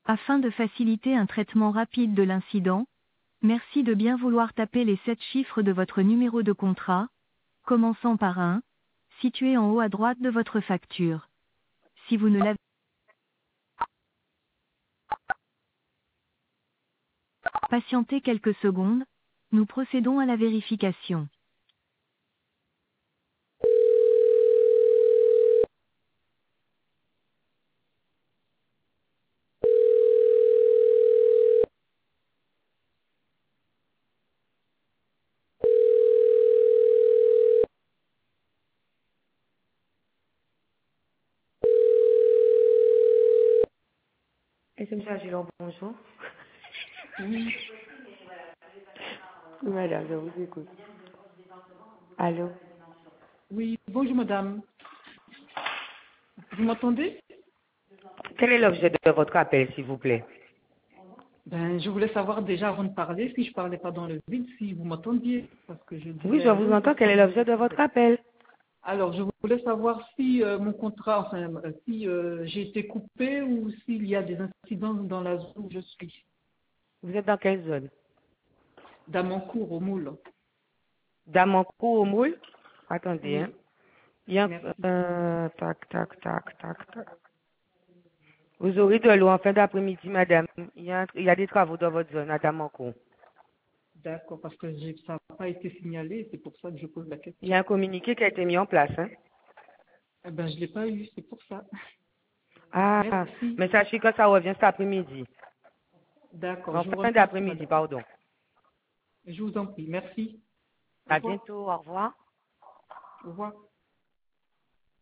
Afin de faciliter un traitement rapide de l'incident, merci de bien vouloir taper les 7 chiffres de votre numéro de contrat, commençant par 1, situé en haut à droite de votre facture. Si vous ne l'avez pas patienté quelques secondes, nous procédons à la vérification. Et c'est M. Gillon, bonjour. Oui, Oui, madame, je vous écoute. Allô? oui, bonjour madame. Vous m'entendez? Quel est l'objet de votre appel, s'il vous plaît? Ben, je voulais savoir déjà avant de parler, si je parlais pas dans le vide, si vous m'entendiez, parce que je Oui, disais je vous allô, entends. parce Quel que est vous l'objet de votre répondez. appel? Alors, je voulais savoir si mon contrat, enfin, si j'ai été coupé ou s'il y a des incidents dans la zone où je suis, Vous êtes dans quelle zone? dans mon cours au moule. Dans mon cours au moule? Attendez, hein. Oui, Il y a, merci. tac, tac, tac, tac, tac. Vous aurez de l'eau en fin d'après-midi, madame. Il y a des travaux dans votre zone, à Damancourt. D'accord, parce que ça n'a pas été signalé, c'est pour ça que je pose la Il y question. a un communiqué qui a été mis en place, hein. Eh ben, je l'ai pas eu, c'est pour ça. Ah, Merci. mais sachez que ça revient cet après-midi. D'accord, En je vous fin remercie, d'après-midi, madame. pardon. Je vous en prie, merci. Au À revoir. bientôt, au revoir. Au revoir.